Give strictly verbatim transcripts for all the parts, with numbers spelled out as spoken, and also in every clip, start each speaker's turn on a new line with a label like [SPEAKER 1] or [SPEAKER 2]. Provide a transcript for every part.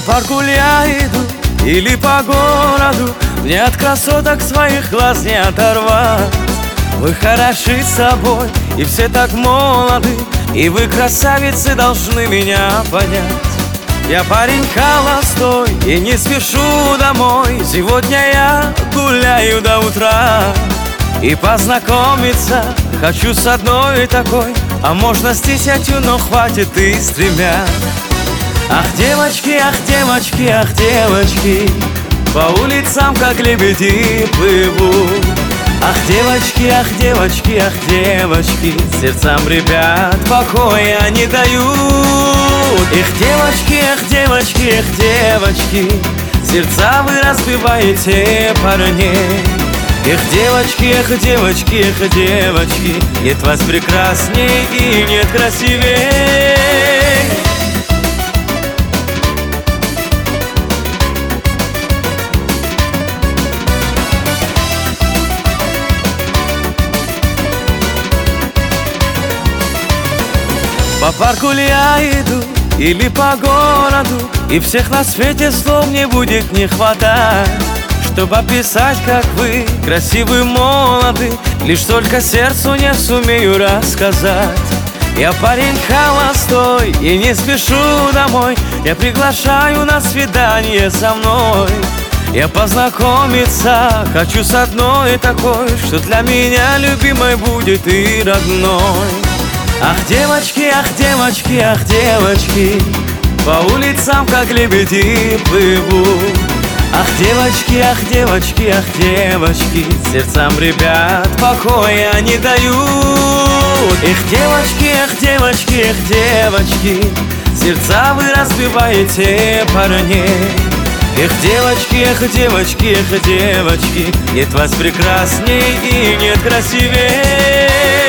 [SPEAKER 1] парку я иду или по городу, мне от красоток своих глаз не оторвать. Вы хороши собой, и все так молоды, и вы, красавицы, должны меня понять. Я парень холостой и не спешу домой. Сегодня я гуляю до утра, и познакомиться хочу с одной такой, а можно с десятью, но хватит и с тремя. Ах, девочки, ах, девочки, ах, девочки, по улицам, как лебеди, плывут. Ах, девочки, ах, девочки, ах, девочки, сердцам ребят покоя не дают. Эх, девочки, ах, девочки, ах, девочки, сердца вы разбиваете парней. Эх, девочки, эх, девочки, эх, девочки, нет вас прекрасней и нет красивей. По парку ли я иду или по городу, и всех на свете слов мне будет не хватать, чтобы описать, как вы красивы, молоды. Лишь только сердцу не сумею рассказать. Я парень холостой и не спешу домой, я приглашаю на свидание со мной. Я познакомиться хочу с одной такой, что для меня любимой будет и родной. Ах, девочки, ах, девочки, ах, девочки, по улицам, как лебеди, плывут. Ах, девочки, ах, девочки, ах, девочки, сердцам ребят покоя не дают. Эх, девочки, ах, девочки, ах, девочки, сердца вы разбиваете парней. Эх, девочки, эх, девочки, эх, девочки, нет вас прекрасней и нет красивей.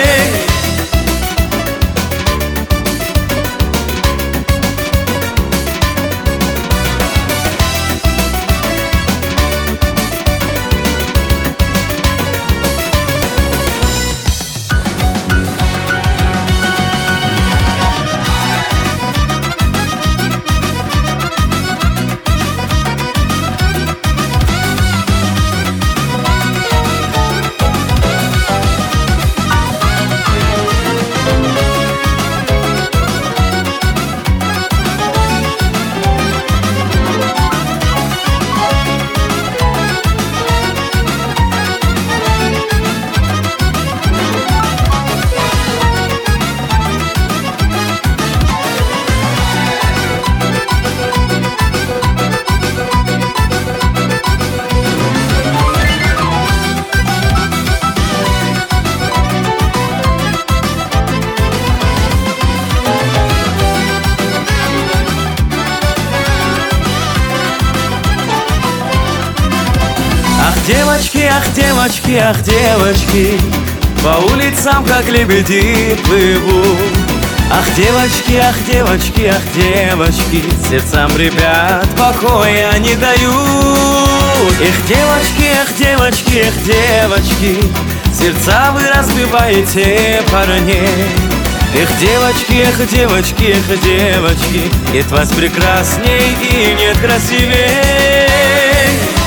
[SPEAKER 1] Девочки, ах, девочки, ах, девочки, по улицам, как лебеди, плывут. Ах, девочки, ах, девочки, ах, девочки, сердцам ребят покоя не дают. Эх, девочки, ах, девочки, ах, девочки, сердца вы разбиваете парней. Эх, девочки, эх, девочки, эх, девочки, нет вас прекрасней и нет красивей.